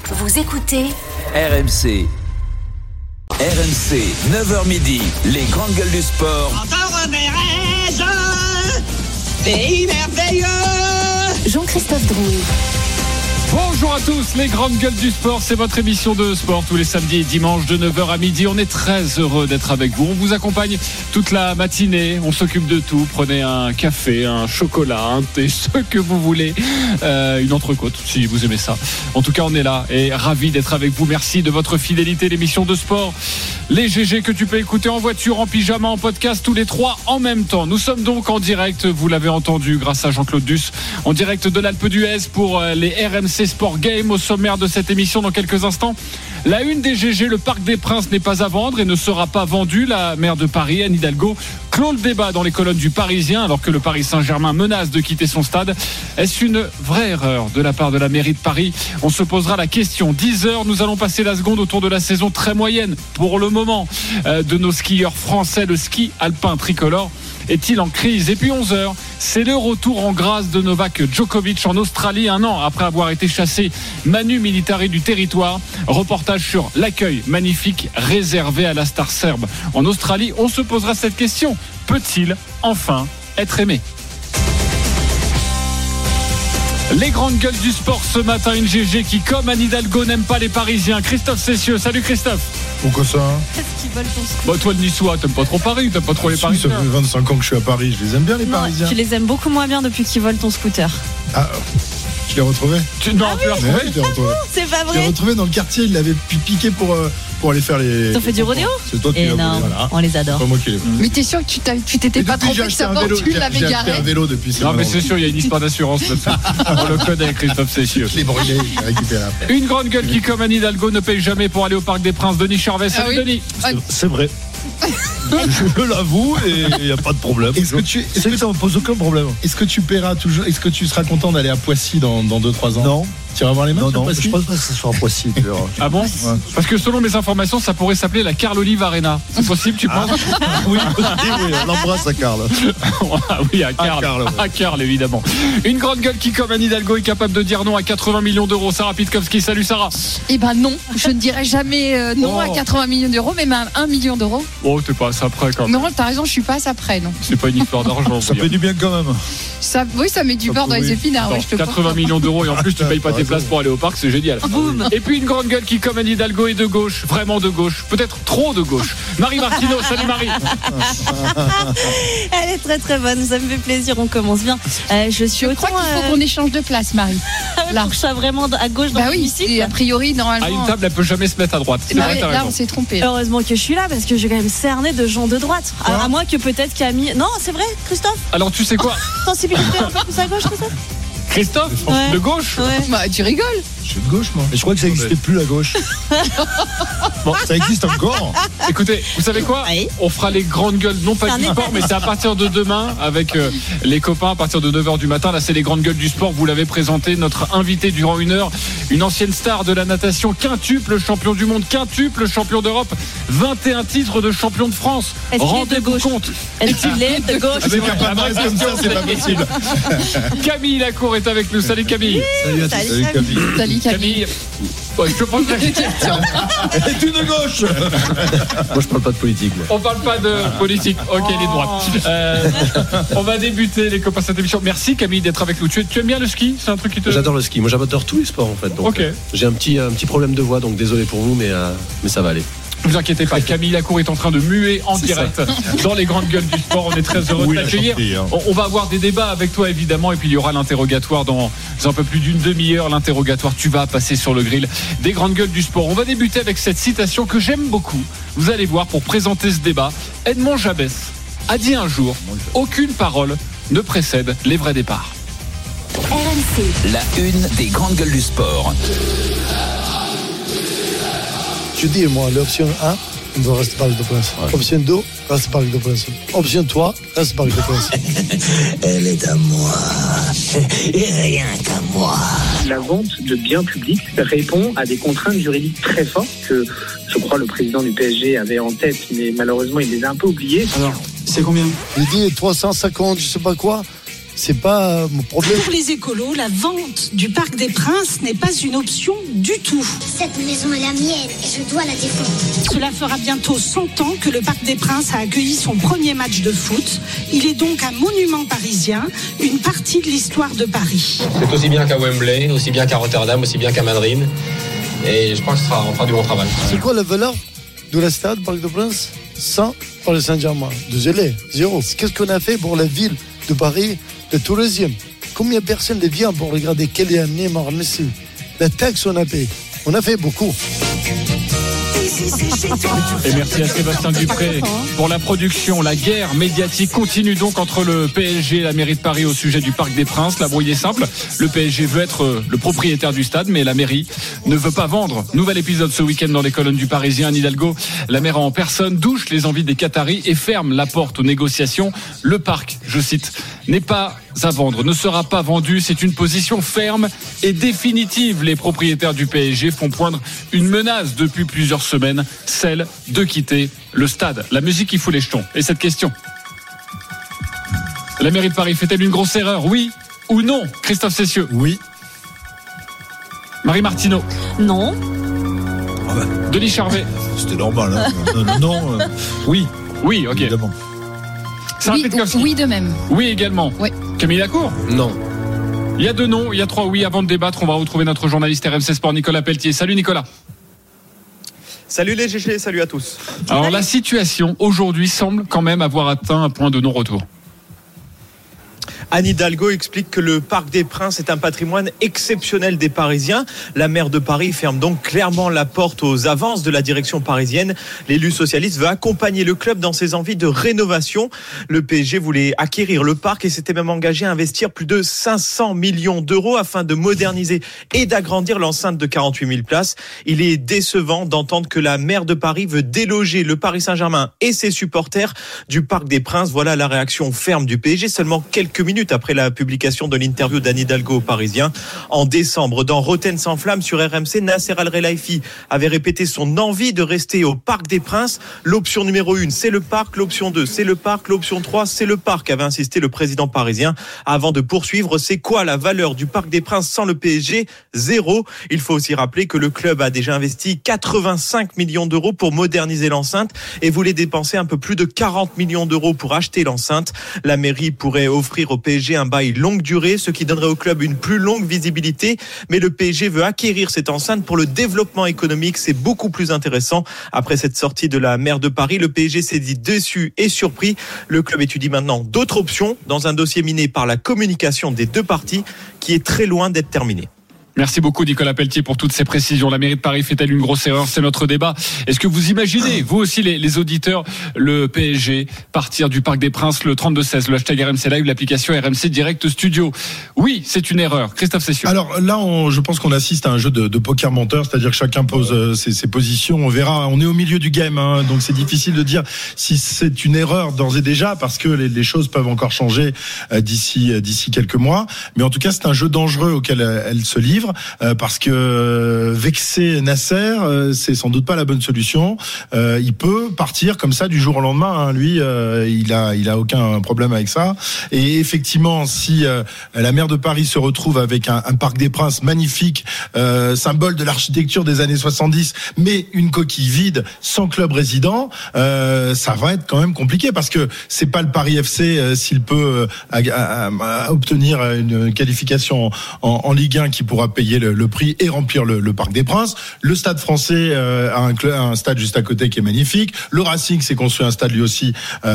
Vous écoutez RMC. RMC, 9h midi, les grandes gueules du sport. Encore pays merveilleux. Jean-Christophe Drouet. Bonjour à tous, les grandes gueules du sport, c'est votre émission de sport tous les samedis et dimanches de 9h à midi. On est très heureux d'être avec vous. On vous accompagne toute la matinée, on s'occupe de tout. Prenez un café, un chocolat, un thé, ce que vous voulez. Une entrecôte, si vous aimez ça. En tout cas, on est là et ravis d'être avec vous. Merci de votre fidélité, l'émission de sport. Les GG que tu peux écouter en voiture, en pyjama, en podcast, tous les trois en même temps. Nous sommes donc en direct, vous l'avez entendu, grâce à Jean-Claude Duss, en direct de l'Alpe d'Huez pour les RMC Sport Game. Au sommaire de cette émission dans quelques instants, la une des GG, le Parc des Princes n'est pas à vendre et ne sera pas vendu. La maire de Paris, Anne Hidalgo, clôt le débat dans les colonnes du Parisien alors que le Paris Saint-Germain menace de quitter son stade. Est-ce une vraie erreur de la part de la mairie de Paris? On se posera la question. 10h, nous allons passer la seconde autour de la saison très moyenne pour le moment de nos skieurs français. Le ski alpin tricolore est-il en crise? Et puis 11h, c'est le retour en grâce de Novak Djokovic en Australie, un an après avoir été chassé Manu Militari du territoire. Reportage sur l'accueil magnifique réservé à la star serbe en Australie. On se posera cette question: peut-il enfin être aimé? Les grandes gueules du sport ce matin, une GG qui, comme Anne Hidalgo, n'aime pas les Parisiens. Christophe Cessieux, salut Christophe. Pourquoi ça? Qu'est-ce qu'ils veulent ton scooter? Bah, toi le niçois, t'aimes pas trop Paris, t'aimes pas trop les Parisiens. Ça fait 25 ans que je suis à Paris, je les aime bien les Parisiens. Tu les aimes beaucoup moins bien depuis qu'ils volent ton scooter. Ah, je l'ai retrouvé. Non, tu l'as retrouvé? Ouais, je l'ai retrouvé. C'est pas Je l'ai vrai. retrouvé dans le quartier, il l'avait piqué pour aller faire les. T'as fait du rodéo? C'est toi qui Et l'as non, volé, voilà. on les adore. Pas moi qui l'ai volé. Mais t'es sûr que tu t'étais pas trompé de sa porte, tu l'avais J'ai acheté garé? un vélo depuis. Non, mais c'est sûr, il y a une histoire d'assurance là-dessus. On le connaît, Christophe Cessieux. Je l'ai brûlé, je l'ai récupéré après. Une grande gueule qui, comme Anne Hidalgo, ne paye jamais pour aller au Parc des Princes. Denis Charvet, salut oui. Denis. C'est vrai. Je l'avoue et il n'y a pas de problème. Est-ce que Ça me pose aucun problème. tu paieras toujours? Est-ce que tu seras content d'aller à Poissy dans 2-3 ans? Non. Tu iras voir les matchs Non, à non, Poissy? je pense pas que ce soit possible. Ah bon? Parce que selon mes informations, ça pourrait s'appeler la Carl Olive Arena. C'est possible, tu penses? Oui, on l'embrasse à Karl. Ah oui, à Carl. Karl, ouais. À Carl, évidemment. Une grande gueule qui, comme Anne Hidalgo, est capable de dire non à 80 millions d'euros. Sarah Pitkowski, salut Sarah. Eh ben non, je ne dirais jamais non à 80 millions d'euros, même à 1 million d'euros. Oh, t'es pas ça près quand même. Non, t'as raison, je suis pas à ça près, non. C'est pas une histoire d'argent. Ça fait du bien quand même. Ça, oui, ça met du beurre dans les épinards. Attends, Oui, je te 80 comprends. millions d'euros et en plus tu payes pas tes places pour aller au parc, c'est génial. Boum. Et puis une grande gueule qui, comme Anne Hidalgo, est de gauche, vraiment de gauche, peut-être trop de gauche. Marie Martineau, salut Marie. Elle est très très bonne, ça me fait plaisir, on commence bien. Je suis Je crois autant qu'il faut qu'on échange de place, Marie. Là. pour que je sois vraiment à gauche dans Bah oui, l'hémicycle. et a priori, À normalement. une table, elle peut jamais se mettre à droite. C'est Bah vrai, oui, t'as là, raison. on s'est trompé. Heureusement que je suis là parce que j'ai quand même cerné de gens de droite. À moins que peut-être Camille. Non, c'est vrai, Christophe? Alors tu sais quoi, Sensibilité un peu plus à gauche, Christophe? Christophe, Ouais. de gauche. Ouais. Bah, tu rigoles. Je suis de gauche, moi. Mais je crois que ça n'existait plus la gauche. Bon, ça existe encore. Écoutez, vous savez quoi? Oui. On fera les grandes gueules, non pas C'est un du sport, état mais c'est à partir de demain avec les copains à partir de 9h du matin. Là, c'est les grandes gueules du sport. Vous l'avez présenté, notre invité durant une heure, une ancienne star de la natation, quintuple champion du monde, quintuple champion d'Europe, 21 titres de champion de France. Est-ce qu'il est de Rendez-vous gauche? compte. Est-ce qu'il est de gauche? Avec un palmarès comme ça, c'est pas possible. Camille Lacour est avec nous. Salut Camille. Salut à tous. Salut, Salut Camille. Salut, Camille. Camille. Ouais, je te pose la question. Elle est de gauche. Moi je parle pas de politique. Moi. On parle pas de politique. Ok, les droites. On va débuter les copains cette émission. Merci Camille d'être avec nous. Tu aimes bien le ski? C'est un truc qui te. J'adore le ski. Moi, j'adore tous les sports en fait. Donc, Ok. j'ai un petit problème de voix, donc désolé pour vous, mais ça va aller. Ne vous inquiétez pas, Camille Lacour est en train de muer en C'est direct dans les grandes gueules du sport. On est très heureux de l'accueillir. gentil, hein. On va avoir des débats avec toi évidemment, et puis il y aura l'interrogatoire dans un peu plus d'une demi-heure. L'interrogatoire, tu vas passer sur le grill des grandes gueules du sport. On va débuter avec cette citation que j'aime beaucoup. Vous allez voir, pour présenter ce débat, Edmond Jabès a dit un jour: aucune parole ne précède les vrais départs. RMC, La une des grandes gueules du sport. Je dis, moi, l'option 1, on doit rester Parc des Princes. Option 2, reste Parc des Princes. Option 3, reste Parc des Princes. Elle est à moi. Et rien qu'à moi. La vente de biens publics répond à des contraintes juridiques très fortes que je crois le président du PSG avait en tête, mais malheureusement il les a un peu oubliées. Alors, c'est combien? Il dit 350, je sais pas quoi. c'est pas mon problème. Pour les écolos, la vente du Parc des Princes n'est pas une option du tout. Cette maison est la mienne et je dois la défendre. Cela fera bientôt 100 ans que le Parc des Princes a accueilli son premier match de foot. Il est donc un monument parisien, une partie de l'histoire de Paris. C'est aussi bien qu'à Wembley, aussi bien qu'à Rotterdam, aussi bien qu'à Madrid. Et je crois que on fera du bon travail. C'est quoi la valeur de la stade Parc des Princes 100 pour le Saint-Germain. Désolé, 0. Qu'est-ce qu'on a fait pour la ville de Paris, le tourisme? Combien de personnes viennent pour regarder Kylian, Neymar, Messi? La taxe on a payé. On a fait beaucoup. Et merci à Sébastien Dupré pour la production. La guerre médiatique continue donc entre le PSG et la mairie de Paris au sujet du Parc des Princes. La brouille est simple. Le PSG veut être le propriétaire du stade, mais la mairie ne veut pas vendre. Nouvel épisode ce week-end dans les colonnes du Parisien. Anne Hidalgo, la maire en personne, douche les envies des Qataris et ferme la porte aux négociations. Le parc, je cite, n'est pas à vendre, ne sera pas vendu. C'est une position ferme et définitive. Les propriétaires du PSG font poindre une menace depuis plusieurs semaines, celle de quitter le stade. La musique qui fout les jetons. Et cette question: la mairie de Paris fait-elle une grosse erreur? Oui ou non? Christophe Cessieux? Oui. Marie Martineau? Non. Denis Charvet? C'était normal. Hein. Non. Oui. Oui, ok. Évidemment. Oui de même. Oui également. Oui. Camille Lacour? Non. Il y a 2 noms, il y a 3 oui. Avant de débattre, on va retrouver notre journaliste RMC Sport Nicolas Pelletier. Salut Nicolas. Salut les GG, salut à tous. Alors la situation aujourd'hui semble quand même avoir atteint un point de non-retour. Anne Hidalgo explique que le Parc des Princes est un patrimoine exceptionnel des Parisiens. La maire de Paris ferme donc clairement la porte aux avances de la direction parisienne. L'élu socialiste veut accompagner le club dans ses envies de rénovation. Le PSG voulait acquérir le parc et s'était même engagé à investir plus de 500 millions d'euros afin de moderniser et d'agrandir l'enceinte de 48 000 places. Il est décevant d'entendre que la maire de Paris veut déloger le Paris Saint-Germain et ses supporters du Parc des Princes. Voilà la réaction ferme du PSG seulement quelques minutes après la publication de l'interview d'Anne Hidalgo au Parisien. En décembre, dans Rotten sans flamme sur RMC, Nasser Al-Relaifi avait répété son envie de rester au Parc des Princes. L'option numéro 1, c'est le parc. L'option 2, c'est le parc. L'option 3, c'est le parc, avait insisté le président parisien. Avant de poursuivre, c'est quoi la valeur du Parc des Princes sans le PSG? 0. Il faut aussi rappeler que le club a déjà investi 85 millions d'euros pour moderniser l'enceinte et voulait dépenser un peu plus de 40 millions d'euros pour acheter l'enceinte. La mairie pourrait offrir au PSG un bail longue durée, ce qui donnerait au club une plus longue visibilité. Mais le PSG veut acquérir cette enceinte pour le développement économique. C'est beaucoup plus intéressant. Après cette sortie de la maire de Paris, le PSG s'est dit déçu et surpris. Le club étudie maintenant d'autres options dans un dossier miné par la communication des deux parties qui est très loin d'être terminé. Merci beaucoup Nicolas Pelletier pour toutes ces précisions. La mairie de Paris fait-elle une grosse erreur? C'est notre débat. Est-ce que vous imaginez, vous aussi les auditeurs, le PSG partir du Parc des Princes le 32-16, le hashtag RMC Live, l'application RMC Direct Studio? Oui, c'est une erreur. Christophe Cessieux. Alors là, je pense qu'on assiste à un jeu de poker menteur, c'est-à-dire que chacun pose ses positions. On verra, on est au milieu du game, hein, donc c'est difficile de dire si c'est une erreur d'ores et déjà, parce que les choses peuvent encore changer d'ici quelques mois. Mais en tout cas, c'est un jeu dangereux auquel elle se livre. Parce que vexer Nasser, c'est sans doute pas la bonne solution. Il peut partir comme ça du jour au lendemain. Hein. Lui, il a aucun problème avec ça. Et effectivement, si la maire de Paris se retrouve avec un Parc des Princes magnifique, symbole de l'architecture des années 70, mais une coquille vide, sans club résident, ça va être quand même compliqué parce que c'est pas le Paris FC s'il peut obtenir une qualification en Ligue 1 qui pourra payer le prix et remplir le Parc des Princes. Le Stade Français a un stade juste à côté qui est magnifique. Le Racing s'est construit un stade lui aussi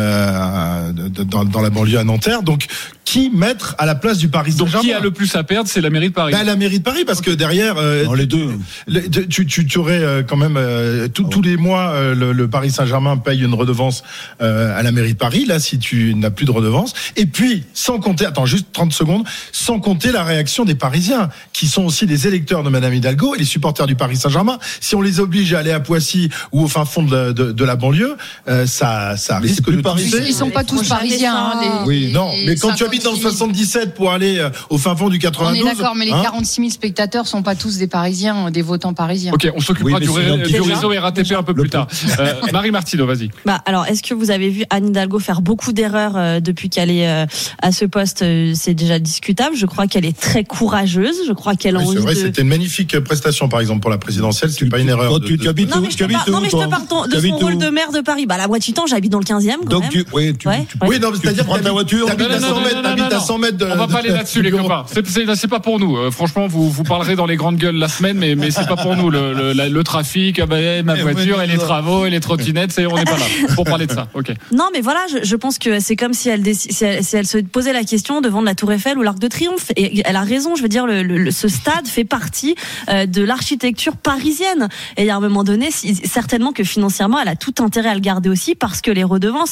dans la banlieue à Nanterre. Donc qui mettre à la place du Paris Saint-Germain? Donc qui a le plus à perdre? C'est la mairie de Paris. La mairie de Paris, parce que derrière les deux. Tu aurais quand même tous les mois le Paris Saint-Germain paye une redevance à la mairie de Paris. Là, si tu n'as plus de redevance, et puis sans compter, attends juste 30 secondes, sans compter la réaction des Parisiens qui sont aussi les électeurs de Madame Hidalgo et les supporters du Paris Saint-Germain. Si on les oblige à aller à Poissy ou au fin fond de la banlieue, ça risque de tousser. Ils sont pas tous parisiens. Oui, non. Mais quand tu habites dans le 77 pour aller au fin fond du 92. On est d'accord, mais les 46 000 spectateurs sont pas tous des Parisiens, des votants parisiens. Ok, on s'occupera du réseau RATP un peu plus tard. Marie Martineau, vas-y. Alors, est-ce que vous avez vu Anne Hidalgo faire beaucoup d'erreurs depuis qu'elle est à ce poste? C'est déjà discutable. Je crois qu'elle est très courageuse. Je crois qu'elle a envie de... C'est vrai, c'était une magnifique prestation, par exemple, pour la présidentielle. C'est pas une erreur. Tu habites où? Non, mais je te parle de son rôle de maire de Paris. La moitié du temps, j'habite dans le 15e. Donc, oui, non, c'est-à-dire que ta voiture, t'habites à 100 mètres de... On va pas aller là-dessus, les copains. C'est pas pour nous. Franchement, vous parlerez dans les grandes gueules la semaine, mais c'est pas pour nous. Le trafic, ma voiture et les travaux et les trottinettes, on n'est pas là pour parler de ça. Ok. Non, mais voilà, je pense que c'est comme si elle se posait la question de vendre la Tour Eiffel ou l'Arc de Triomphe. Et elle a raison, je veux dire, ce stade fait partie de l'architecture parisienne. Et il y a un moment donné, certainement que financièrement, elle a tout intérêt à le garder aussi, parce que les redevances,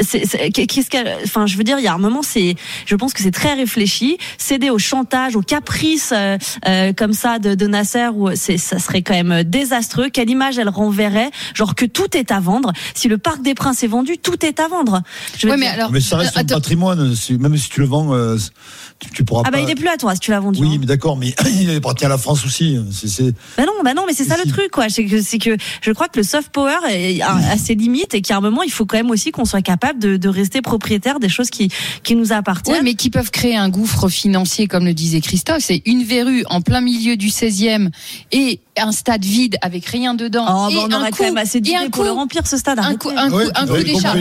je veux dire, il y a un moment, je pense que c'est très réfléchi. Céder au chantage, au caprice comme ça de Nasser, ça serait quand même désastreux. Quelle image elle renverrait? Genre que tout est à vendre. Si le Parc des Princes est vendu, tout est à vendre. Mais ça reste un patrimoine. Même si tu le vends, tu pourras pas. Il n'est plus à toi si tu l'as vendu. Oui, mais d'accord, mais il est parti à la France aussi. Non, mais c'est ça le truc, quoi. C'est que je crois que le soft power a ses limites et qu'à un moment, il faut quand même aussi qu'on soit capable de rester propriétaire des choses qui nous appartiennent. Oui, mais qui peuvent créer un gouffre financier, comme le disait Christophe. C'est une verrue en plein milieu du 16e et un stade vide avec rien dedans. On aurait quand même assez d'idées pour le remplir, ce stade. Un coup d'écharpe.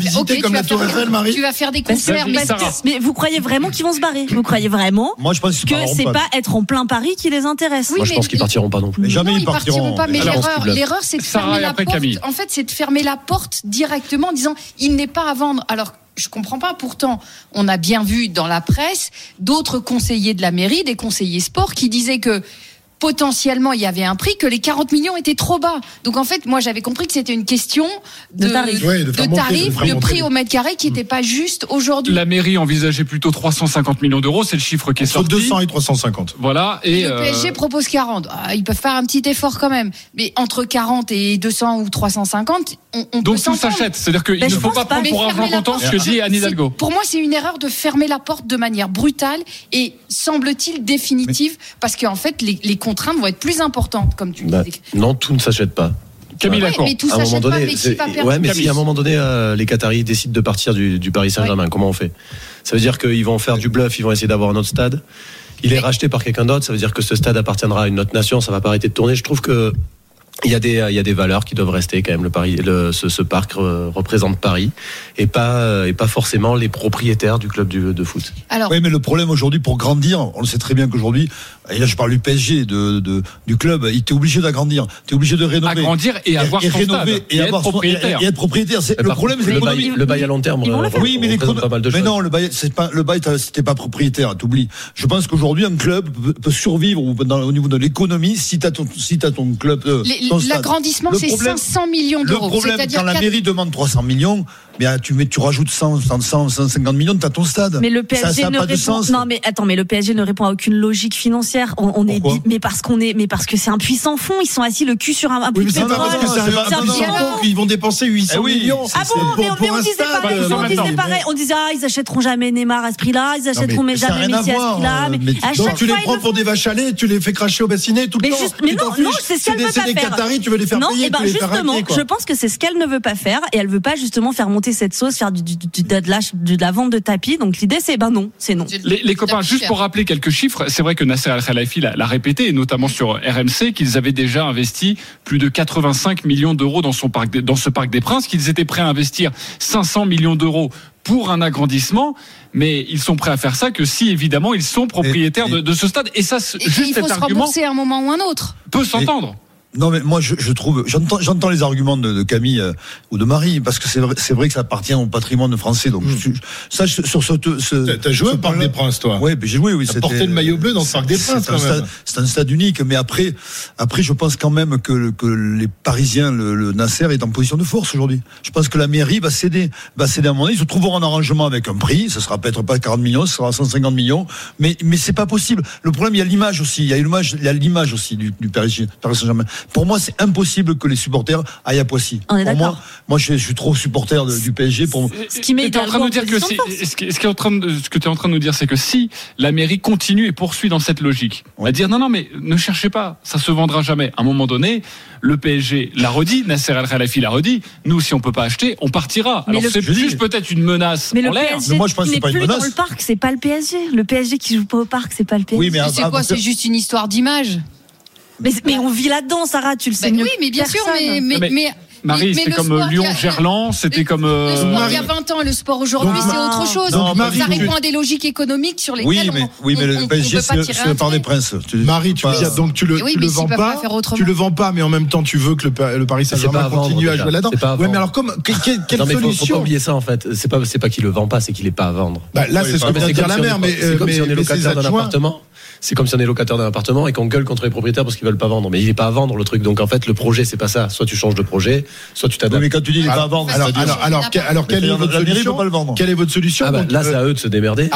Tu vas faire des concerts, mais vous croyez vraiment qu'ils vont se barrer? Vous croyez vraiment que c'est pas être en plein Paris qui les intéresse? Moi, je pense qu'ils partiront pas non plus. Jamais ils partiront pas. Mais l'erreur, c'est de fermer la porte. En fait, c'est de fermer la porte directement en disant il n'est pas à vendre. Alors, je comprends pas. Pourtant, on a bien vu dans la presse d'autres conseillers de la mairie, des conseillers sport, qui disaient que potentiellement il y avait un prix, que les 40 millions étaient trop bas. Donc en fait, moi j'avais compris que c'était une question de tarif, le prix au mètre carré qui n'était pas juste aujourd'hui. La mairie envisageait plutôt 350 millions d'euros, c'est le chiffre qui est sorti. 200 et 350. Voilà. Et le PSG propose 40. Ils peuvent faire un petit effort quand même. Mais entre 40 et 200 ou 350, on donc peut tout s'entendre. s'achète. C'est-à-dire qu'il ne faut pas prendre pour argent comptant ce que dit Anne Hidalgo. Pour moi, c'est une erreur de fermer la porte de manière brutale et semble-t-il définitive, parce qu'en fait, les contraintes vont être plus importantes, comme tu disais. Non, tout ne s'achète pas. Camille Lacour. Mais tout s'achète pas, mais qui va perdre? Ouais, mais si à un moment donné, les Qataris décident de partir du Paris Saint-Germain, comment on fait? Ça veut dire qu'ils vont faire du bluff, ils vont essayer d'avoir un autre stade. Il est racheté par quelqu'un d'autre, ça veut dire que ce stade appartiendra à une autre nation, ça va pas arrêter de tourner. Je trouve que il y a des valeurs qui doivent rester quand même. Ce parc représente Paris et pas forcément les propriétaires du club de foot. Oui, mais le problème aujourd'hui, pour grandir, on le sait très bien qu'aujourd'hui, et là je parle du PSG, du club, il t'est obligé d'agrandir, t'es obligé de rénover, agrandir et avoir son stade, et être propriétaire. Et être propriétaire. Le problème, c'est l'économie. Le bail à long terme. Oui, mais l'économie. Mais non, le bail, c'était pas propriétaire. T'oublies. Je pense qu'aujourd'hui, un club peut survivre au niveau de l'économie si t'as ton club. L'agrandissement, c'est 500 millions d'euros. Le problème, quand la mairie demande 300 millions, tu rajoutes 150 millions, t'as ton stade. Mais le PSG ne répond. Non, mais attends, mais le PSG ne répond à aucune logique financière. Mais parce que c'est un puissant fond. Ils sont assis le cul sur un puits de pétrole. Ils vont dépenser 800 millions. Ah bon, mais on disait pareil. On disait ils achèteront jamais Neymar à ce prix-là, ils achèteront jamais Messi à ce prix-là. Donc tu les prends pour des vaches à lait, tu les fais cracher au bassinet tout le temps. Mais non, c'est ce qu'elle veut pas faire. C'est des Qataris, tu veux les faire payer, tu les faire racler, quoi. Je pense que c'est ce qu'elle ne veut pas faire, et elle veut pas justement faire monter cette sauce, faire de la vente de tapis. Donc l'idée c'est non. Les copains, juste pour rappeler quelques chiffres, c'est vrai que Nasser Al-Khelaifi l'a répété, et notamment sur RMC, qu'ils avaient déjà investi plus de 85 millions d'euros dans ce Parc des Princes, qu'ils étaient prêts à investir 500 millions d'euros pour un agrandissement, mais ils sont prêts à faire ça que si évidemment ils sont propriétaires de ce stade. Et ça, juste cet argument, il faut se rembourser à un moment ou un autre. Peut s'entendre. Non, mais moi, je trouve, j'entends les arguments de Camille ou de Marie, parce que c'est vrai que ça appartient au patrimoine français. Donc, ça, sur t'as joué au Parc des Princes, toi? Oui, j'ai joué, oui. T'as porté le maillot bleu dans le Parc des Princes, quand même. C'est un stade unique, mais après, je pense quand même que les Parisiens, le Nasser est en position de force aujourd'hui. Je pense que la mairie va céder à un moment donné. Ils se trouveront en arrangement avec un prix. Ça sera peut-être pas 40 millions, ça sera 150 millions. Mais c'est pas possible. Le problème, il y a l'image aussi. Il y a l'image aussi du Paris Saint-Germain. Pour moi, c'est impossible que les supporters aillent à Poissy. On est d'accord. Moi, je suis trop supporter du PSG pour. Ce qui met en train de nous dire que ce que tu es en train de nous dire, c'est que si la mairie continue et poursuit dans cette logique, on va dire non, mais ne cherchez pas, ça se vendra jamais. À un moment donné, le PSG l'a redit, Nasser El Khelaifi l'a redit. Nous, si on peut pas acheter, on partira. Alors c'est juste peut-être une menace en l'air. Mais moi, je pense que c'est pas une menace. Dans le parc, c'est pas le PSG. Le PSG qui joue pas au parc, c'est pas le PSG. Oui, mais c'est quoi? C'est juste une histoire d'image. Mais on vit là-dedans, Sarah, tu le sais mieux. Oui, mais bien sûr, mais Marie, c'était comme Lyon-Gerland, c'était comme. Le sport il y a 20 ans, le sport aujourd'hui, c'est autre chose. Ça répond à des logiques économiques sur lesquelles oui, mais le PSG, c'est le Parc des Princes. Marie, tu le vends pas. Tu le vends pas, mais en même temps, tu veux que le Paris Saint-Germain continue à jouer là-dedans. Ouais, mais alors, quelle solution? Faut pas oublier ça, en fait. C'est pas qu'il le vend pas, c'est qu'il est pas à vendre. Là, c'est ce que vient de dire la mère, mais c'est comme si on est locataire d'un appartement. C'est comme si on est locataire d'un appartement et qu'on gueule contre les propriétaires parce qu'ils veulent pas vendre. Mais il est pas à vendre, le truc. Donc en fait, le projet, c'est pas ça. Soit tu changes de projet, soit tu t'adaptes. Mais quand tu dis il est pas à vendre, alors quelle est votre solution? Quelle est votre solution? Là, c'est à eux de se démerder.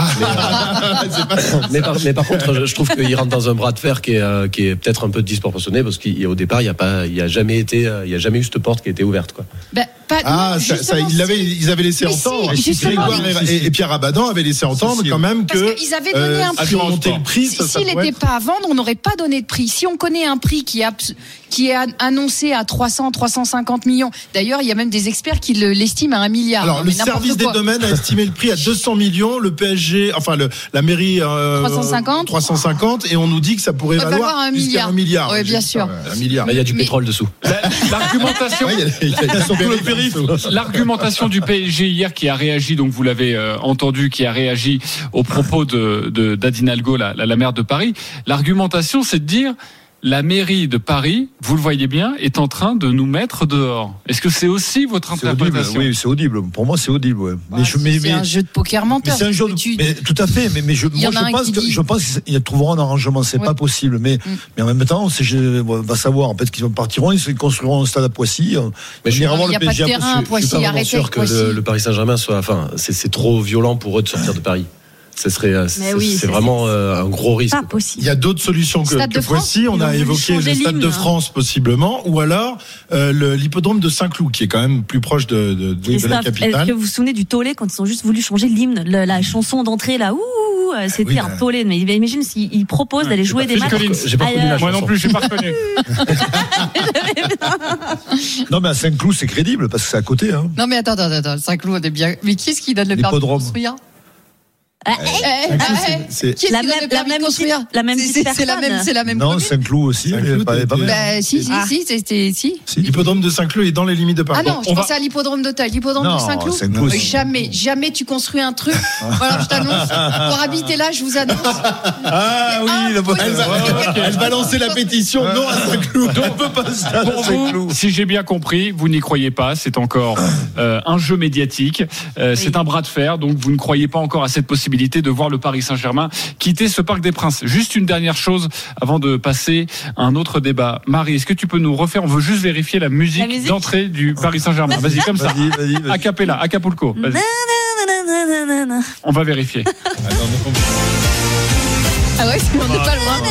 Mais par contre, je trouve qu'il rentre dans un bras de fer qui est peut-être un peu disproportionné parce qu'au départ, il y a jamais eu cette porte qui a été ouverte, quoi. Ils avaient laissé entendre. Grégoire et Pierre Abadan avaient laissé entendre quand même que ils avaient donné un prix. S'il n'était pas à vendre, on n'aurait pas donné de prix. Si on connaît un prix qui est annoncé à 350 millions, d'ailleurs, il y a même des experts qui l'estiment à 1 milliard. Alors, le service des domaines a estimé le prix à 200 millions, le PSG, la mairie 350, et on nous dit que ça pourrait valoir 1 milliard. 1 milliard. Oui, bien sûr. 1 milliard. Il y a du pétrole dessous. L'argumentation du PSG hier qui a réagi, donc vous l'avez entendu, qui a réagi au propos d'Anne Hidalgo, la maire de Paris. L'argumentation, c'est de dire la mairie de Paris, vous le voyez bien, est en train de nous mettre dehors. Est-ce que c'est aussi votre interprétation? Oui, c'est audible. Pour moi, c'est audible. Ouais. C'est un jeu de poker menteur. C'est un jeu tout à fait. Mais je pense qu'ils trouveront un arrangement. C'est pas possible. Mais en même temps, on va savoir en fait qu'ils partiront, ils construiront un stade à Poissy. Mais il n'y a pas de terrain à Poissy. Je suis pas vraiment sûr que le Paris Saint-Germain soit. Enfin, c'est trop violent pour eux de sortir de Paris. C'est vraiment un gros risque. Pas possible. Il y a d'autres solutions que Poissy. On a évoqué le Stade de France possiblement, ou alors l'hippodrome de Saint-Cloud qui est quand même plus proche de la capitale. Est-ce que vous vous souvenez du tollé quand ils ont juste voulu changer l'hymne, la chanson d'entrée là, c'était un tollé. Mais imagine s'ils proposent d'aller jouer des matchs. Moi non plus, j'ai pas reconnu. Non, mais à Saint-Cloud, c'est crédible parce que c'est à côté. Non, mais attends, Saint-Cloud, on est bien. Mais qui est-ce qui donne le permis de construire? C'est la même non, commune. Saint-Cloud aussi. Si. L'hippodrome de Saint-Cloud est dans les limites de Paris. Ah non, je pensais à l'hippodrome d'Auteuil. L'hippodrome de Saint-Cloud. Jamais tu construis un truc. Voilà, je t'annonce. Pour habiter là, je vous annonce. Ah oui, elle va lancer la pétition. Non à Saint-Cloud. On peut pas se pour vous, si j'ai bien compris, vous n'y croyez pas. C'est encore un jeu médiatique. C'est un bras de fer. Donc vous ne croyez pas encore à cette possibilité de voir le Paris Saint-Germain quitter ce Parc des Princes. Juste une dernière chose avant de passer à un autre débat. Marie, est-ce que tu peux nous refaire? On veut juste vérifier la musique d'entrée du Paris Saint-Germain. Vas-y, comme ça. Vas-y. A cappella, Acapulco. Vas-y. On va vérifier. Ah ouais, on n'est pas loin.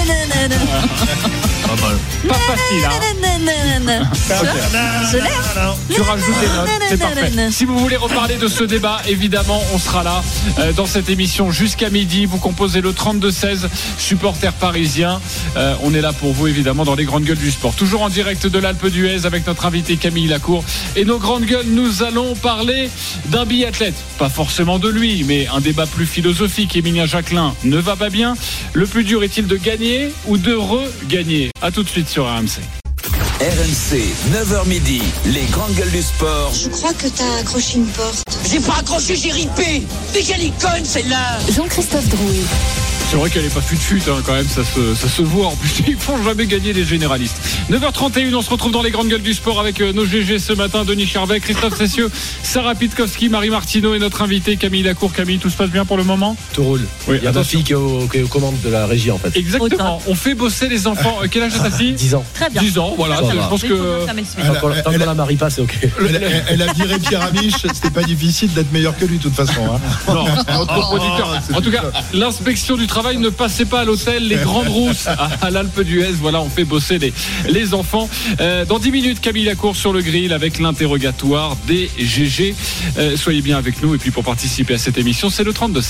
Pas facile, Je l'aime. Tu rajoutes des notes, c'est parfait. Si vous voulez reparler de ce débat, évidemment, on sera là dans cette émission jusqu'à midi. Vous composez le 32-16, supporters parisiens. On est là pour vous, évidemment, dans les grandes gueules du sport. Toujours en direct de l'Alpe d'Huez avec notre invité Camille Lacour. Et nos grandes gueules, nous allons parler d'un biathlète. Pas forcément de lui, mais un débat plus philosophique. Émilien Jacquelin ne va pas bien. Le plus dur est-il de gagner ou de regagner? A tout de suite sur RMC. RMC, 9h midi, les grandes gueules du sport. Je crois que t'as accroché une porte. J'ai pas accroché, j'ai ripé. Mais quelle icône celle-là. Jean-Christophe Drouet. C'est vrai qu'elle n'est pas fut-fut quand même, ça se voit. En plus, ils font jamais gagner les généralistes. 9h31, on se retrouve dans les grandes gueules du sport avec nos GG ce matin, Denis Charvet, Christophe Cessieux, Sarah Pitkowski, Marie Martineau et notre invité Camille Lacour. Camille, tout se passe bien pour le moment ? Tout roule. Oui, il y a ma fille qui est aux commandes de la régie en fait. Exactement, on fait bosser les enfants. Quel âge a ta fille ? 10 ans. Très bien. 10 ans, voilà. Je pense que... Tant qu'on la marie pas, c'est ok. Elle a viré Pierre Amiche, c'était pas difficile d'être meilleur que lui de toute façon. Non, notre producteur. En tout cas, l'inspection du travail ne passait pas à l'hôtel Les Grandes Rousses à l'Alpe d'Huez. Voilà, on fait bosser les enfants. Dans 10 minutes, Camille Lacour sur le grill avec l'interrogatoire des GG. Soyez bien avec nous. Et puis pour participer à cette émission, c'est le 32-16.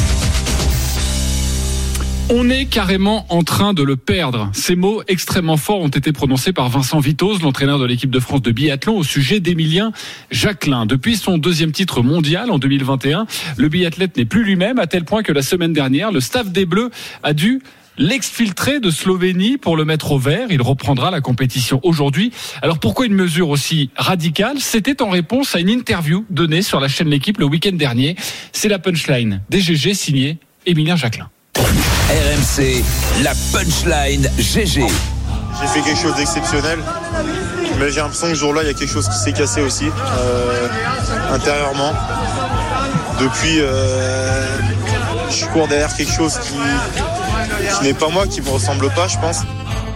On est carrément en train de le perdre. Ces mots extrêmement forts ont été prononcés par Vincent Vitoz, l'entraîneur de l'équipe de France de biathlon, au sujet d'Emilien Jacquelin. Depuis son 2e titre mondial en 2021, le biathlète n'est plus lui-même, à tel point que la semaine dernière, le staff des Bleus a dû l'exfiltrer de Slovénie pour le mettre au vert. Il reprendra la compétition aujourd'hui. Alors pourquoi une mesure aussi radicale ? C'était en réponse à une interview donnée sur la chaîne L'Équipe le week-end dernier. C'est la punchline des GG signée Emilien Jacquelin. RMC, la punchline GG. J'ai fait quelque chose d'exceptionnel, mais j'ai l'impression que ce jour-là, il y a quelque chose qui s'est cassé aussi, intérieurement. Depuis, je cours derrière quelque chose qui n'est pas moi, qui ne me ressemble pas, je pense.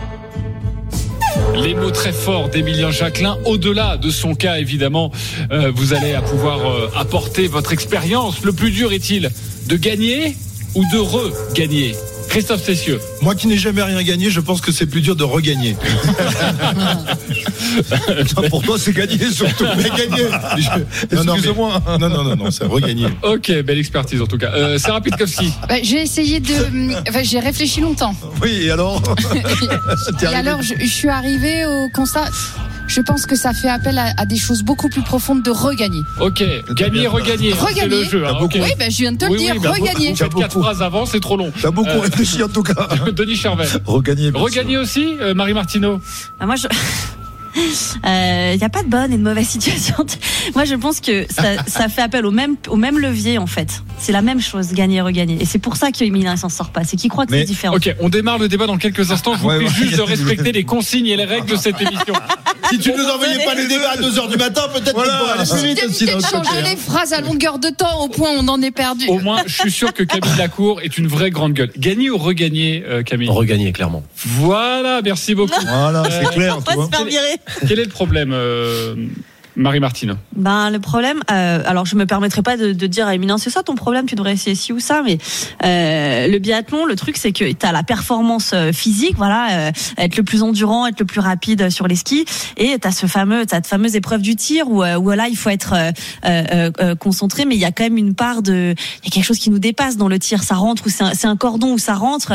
Les mots très forts d'Emilien Jacquelin, au-delà de son cas évidemment, vous allez pouvoir apporter votre expérience. Le plus dur est-il de gagner ou de regagner ? Christophe Cessieux. Moi qui n'ai jamais rien gagné, je pense que c'est plus dur de regagner. Pour toi, c'est gagner surtout. Mais gagner. Excuse-moi. Non, c'est regagner. Ok, belle expertise en tout cas. Sarah Pitkowski. J'ai essayé j'ai réfléchi longtemps. Oui, et alors Et alors, je suis arrivée au constat. Je pense que ça fait appel à des choses beaucoup plus profondes de regagner. Ok, gagner, regagner. C'est le jeu. Okay. Oui, je viens de te le dire, regagner. 4 phrases avant, c'est trop long. T'as beaucoup réfléchi en tout cas. Denis Charvet. Regagner aussi, Marie Martineau. Moi, il n'y a pas de bonne et de mauvaise situation. Moi, je pense que ça fait appel au même levier, en fait. C'est la même chose, gagner, regagner. Et c'est pour ça qu'Emilien ne s'en sort pas. C'est qu'il croit que c'est différent. Ok, on démarre le débat dans quelques instants. Je vous prie juste de respecter les consignes et les règles de cette émission. Si tu ne nous envoyais pas les débats à 2h du matin, peut-être qu'on pourrait aller plus vite aussi. Peut-être changer les phrases à longueur de temps au point où on en est perdu. Au moins, je suis sûr que Camille Lacour est une vraie grande gueule. Gagner ou regagner, Camille ? Regagner, clairement. Voilà, merci beaucoup. Voilà, c'est clair. On va se faire virer. Quel est le problème, Marie Martineau? Le problème, alors je me permettrai pas de dire à Emilien, c'est ça ton problème, tu devrais essayer ci ou ça, mais le biathlon, le truc c'est que t'as la performance physique, voilà, être le plus endurant, être le plus rapide sur les skis, et t'as cette fameuse épreuve du tir où là il faut être concentré, mais il y a quand même une part il y a quelque chose qui nous dépasse dans le tir, ça rentre ou c'est un cordon où ça rentre,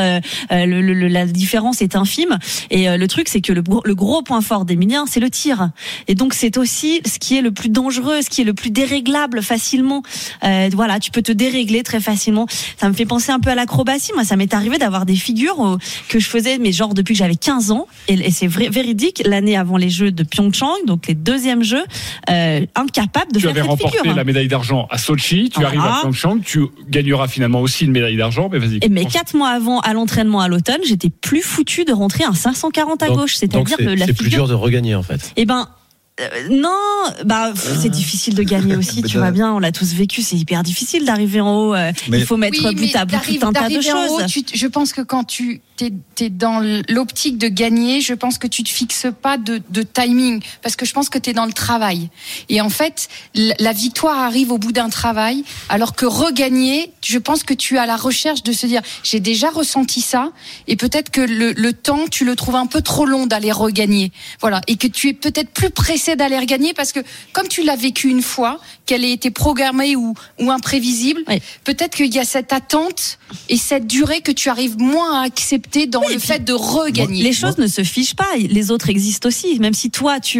la différence est infime, et le truc c'est que le gros point fort d'Emilien c'est le tir, et donc c'est aussi ce qui est le plus dangereux, ce qui est le plus déréglable facilement. Voilà, tu peux te dérégler très facilement. Ça me fait penser un peu à l'acrobatie. Moi, ça m'est arrivé d'avoir des figures que je faisais, mais genre depuis que j'avais 15 ans. Et c'est véridique, l'année avant les Jeux de Pyeongchang, donc les deuxièmes Jeux, incapable de faire cette figure. Tu avais remporté la médaille d'argent à Sochi, tu arrives à Pyeongchang, tu gagneras finalement aussi une médaille d'argent, mais vas-y. Mais 4 mois avant, à l'entraînement à l'automne, j'étais plus foutu de rentrer un 540 à gauche. C'est-à-dire que la c'est figure... plus dur de regagner, en fait. Non, c'est difficile de gagner aussi, tu vois bien, on l'a tous vécu, c'est hyper difficile d'arriver en haut, il faut mettre bout à bout tout un tas de choses. Je pense que quand tu t'es dans l'optique de gagner, je pense que tu te fixes pas de timing, parce que je pense que t'es dans le travail. Et en fait, la victoire arrive au bout d'un travail, alors que regagner, je pense que tu es à la recherche de se dire, j'ai déjà ressenti ça, et peut-être que le temps, tu le trouves un peu trop long d'aller regagner. Voilà. Et que tu es peut-être plus pressé d'aller regagner, parce que comme tu l'as vécu une fois, qu'elle ait été programmée ou imprévisible, peut-être qu'il y a cette attente et cette durée que tu arrives moins à accepter accepter dans le fait de regagner. Les choses ne se fichent pas. Les autres existent aussi. Même si toi, tu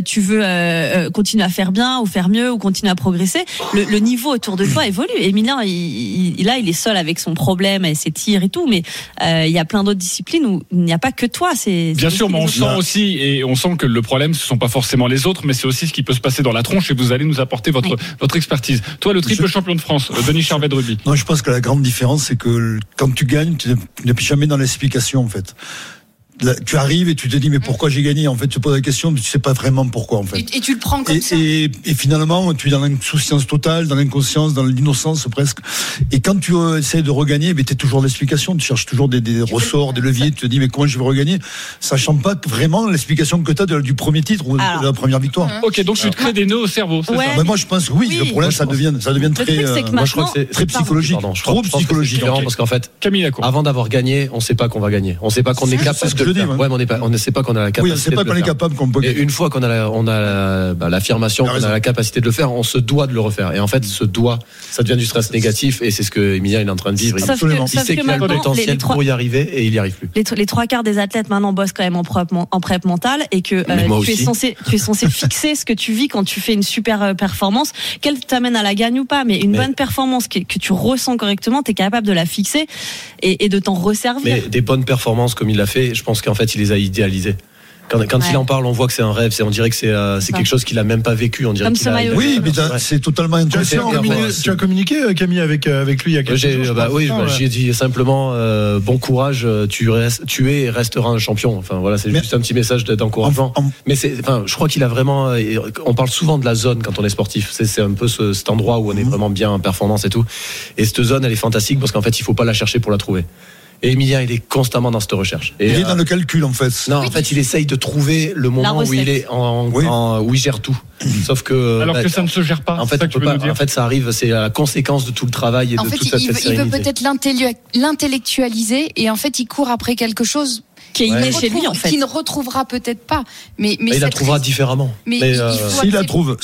veux continuer à faire bien ou faire mieux ou continuer à progresser, le niveau autour de toi évolue. Emilien, il est seul avec son problème et ses tirs et tout, mais il y a plein d'autres disciplines où il n'y a pas que toi. Bien sûr, mais on sent aussi, et on sent que le problème, ce sont pas forcément les autres, mais c'est aussi ce qui peut se passer dans la tronche, et vous allez nous apporter votre expertise. Toi, le triple champion de France, Denis Charvet de rugby. Non, je pense que la grande différence, c'est que quand tu gagnes, tu n'es jamais dans l'explication, en fait. Là, tu arrives et tu te dis mais pourquoi j'ai gagné, en fait tu te poses la question mais tu sais pas vraiment pourquoi, en fait, et tu le prends comme ça et finalement tu es dans l'insouciance totale, dans l'inconscience, dans l'innocence presque, et quand tu essaies de regagner, tu as toujours l'explication, tu cherches toujours des ressorts, des leviers, tu te dis mais comment je vais regagner, sachant pas vraiment l'explication que tu as du premier titre ou de la première victoire. Ok, donc tu te crées des nœuds au cerveau, c'est ça? Moi je pense que oui. Le problème ça devient très moi je crois que c'est très psychologique, trop psychologique, parce qu'en fait Camille Lacour, avant d'avoir gagné, on sait pas qu'on va gagner, on sait pas qu'on est capable de le faire. Ouais, mais on ne sait pas qu'on a la capacité. Oui, on ne sait pas qu'on est capable, qu'on peut. Et une fois qu'on a l'affirmation, qu'on a la capacité de le faire, on se doit de le refaire. Et en fait, ça devient du stress négatif, et c'est ce que Emilien est en train de vivre. Absolument. Il sait qu'il a le potentiel pour y arriver et il y arrive plus. Les trois quarts des athlètes maintenant bossent quand même en prep mentale, et que tu es censé fixer ce que tu vis quand tu fais une super performance, qu'elle t'amène à la gagne ou pas, mais une bonne performance que tu ressens correctement, tu es capable de la fixer et de t'en resservir. Mais des bonnes performances comme il l'a fait, je pense qu'en fait il les a idéalisées. Quand il en parle, on voit que c'est un rêve. On dirait que c'est quelque chose qu'il a même pas vécu. On dirait qu'il oui, mais c'est totalement intéressant. Tu as communiqué, Camille, avec lui il y a quelques jours. Oui, j'ai dit simplement bon courage. Tu es et resteras un champion. Enfin voilà, c'est juste un petit message d'encouragement. Mais je crois qu'il a vraiment. On parle souvent de la zone quand on est sportif. C'est un peu cet endroit où on est vraiment bien en performance et tout. Et cette zone, elle est fantastique parce qu'en fait, il faut pas la chercher pour la trouver. Et Emilien, il est constamment dans cette recherche. Il est dans le calcul, en fait. Non, en fait, il essaye de trouver le moment où il est où il gère tout. Sauf que alors que ça ne se gère pas. En fait, ça arrive. C'est la conséquence de tout le travail et de toute cette sérénité. Il veut peut-être l'intellectualiser, et en fait, il court après quelque chose qui est inné chez lui, en fait, qui ne retrouvera peut-être pas. Mais il la trouvera différemment. Mais s'il la trouve.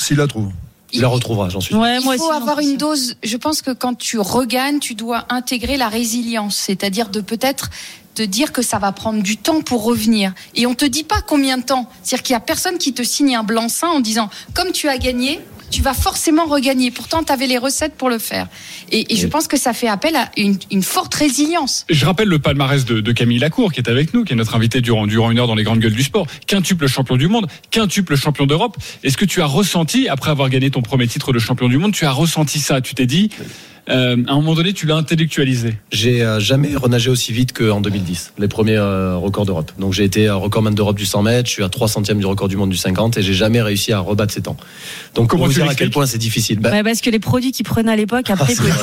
Il la retrouvera, j'en suis sûr. Il faut avoir une dose. Je pense que quand tu regagnes, tu dois intégrer la résilience, c'est-à-dire de peut-être te dire que ça va prendre du temps pour revenir. Et on te dit pas combien de temps. C'est-à-dire qu'il y a personne qui te signe un blanc-seing en disant comme tu as gagné, tu vas forcément regagner. Pourtant, tu avais les recettes pour le faire. Et je pense que ça fait appel à une forte résilience. Je rappelle le palmarès de Camille Lacour, qui est avec nous, qui est notre invité durant une heure dans les grandes gueules du sport. Quintuple champion du monde, quintuple champion d'Europe. Est-ce que tu as ressenti, après avoir gagné ton premier titre de champion du monde, tu as ressenti ça? Tu t'es dit, à un moment donné, tu l'as intellectualisé? J'ai jamais renagé aussi vite qu'en 2010, les premiers records d'Europe. Donc j'ai été recordman d'Europe du 100 mètres, je suis à 3 centièmes du record du monde du 50, et j'ai jamais réussi à rebattre ces temps. Donc comment vous dire à quel point c'est difficile? Parce que les produits qu'ils prenaient à l'époque, après... c'est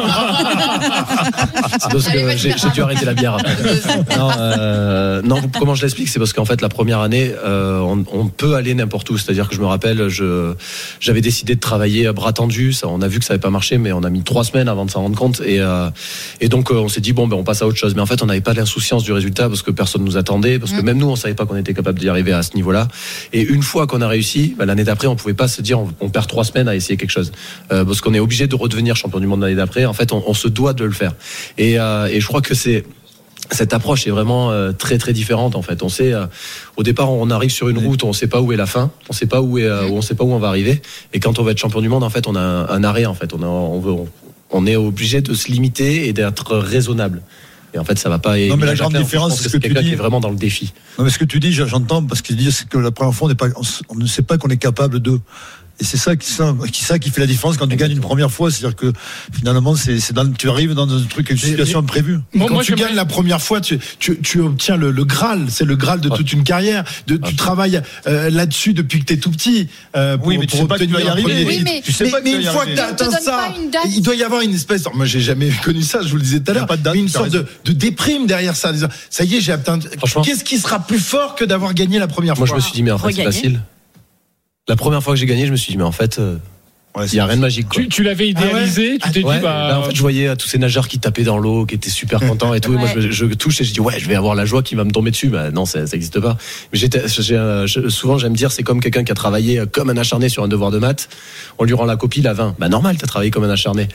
parce que j'ai dû arrêter la bière après. Non, comment je l'explique? C'est parce qu'en fait la première année, on peut aller n'importe où. C'est-à-dire que je me rappelle, j'avais décidé de travailler à bras tendus. On a vu que ça n'avait pas marché, mais on a mis 3 semaines avant de s'en rendre compte, et donc on s'est dit on passe à autre chose. Mais en fait on n'avait pas l'insouciance du résultat parce que personne nous attendait, parce que même nous on savait pas qu'on était capable d'y arriver à ce niveau-là. Et une fois qu'on a réussi, l'année d'après on pouvait pas se dire on perd 3 semaines à essayer quelque chose, parce qu'on est obligé de redevenir champion du monde l'année d'après. En fait on se doit de le faire, et je crois que cette approche est vraiment très très différente. En fait, on sait au départ on arrive sur une route, on sait pas où est la fin, on sait pas où on va arriver. Et quand on va être champion du monde, en fait, on a un arrêt. En fait, on est obligé de se limiter et d'être raisonnable. Et en fait, ça va pas. Non, mais la grande différence, c'est ce que tu dis. Qui est vraiment dans le défi. Non, mais ce que tu dis, j'entends, parce qu'il dit que la première fois, on ne sait pas qu'on est capable de. Et c'est ça qui fait la différence quand tu gagnes une première fois. C'est-à-dire que finalement, tu arrives dans un truc, une situation imprévue. Quand tu gagnes la première fois, tu obtiens le Graal. C'est le Graal de toute une carrière. Tu travailles là-dessus depuis que tu es tout petit. Oui, mais tu sais pas que tu vas y arriver. Mais une fois que tu as atteint ça, il doit y avoir une espèce. Moi, j'ai jamais connu ça, je vous le disais tout à l'heure. Mais une sorte de déprime derrière ça. Ça y est, j'ai atteint. Qu'est-ce qui sera plus fort que d'avoir gagné la première fois? Moi, je me suis dit, mais en fait, c'est facile. La première fois que j'ai gagné, je me suis dit, mais en fait, il n'y a rien de magique. Quoi. Tu l'avais idéalisé, tu t'es dit, en fait, je voyais tous ces nageurs qui tapaient dans l'eau, qui étaient super contents et tout. Et moi, je touche et je dis, je vais avoir la joie qui va me tomber dessus. Non, ça n'existe pas. Mais souvent, j'aime dire, c'est comme quelqu'un qui a travaillé comme un acharné sur un devoir de maths. On lui rend la copie, il a 20. Normal, t'as travaillé comme un acharné.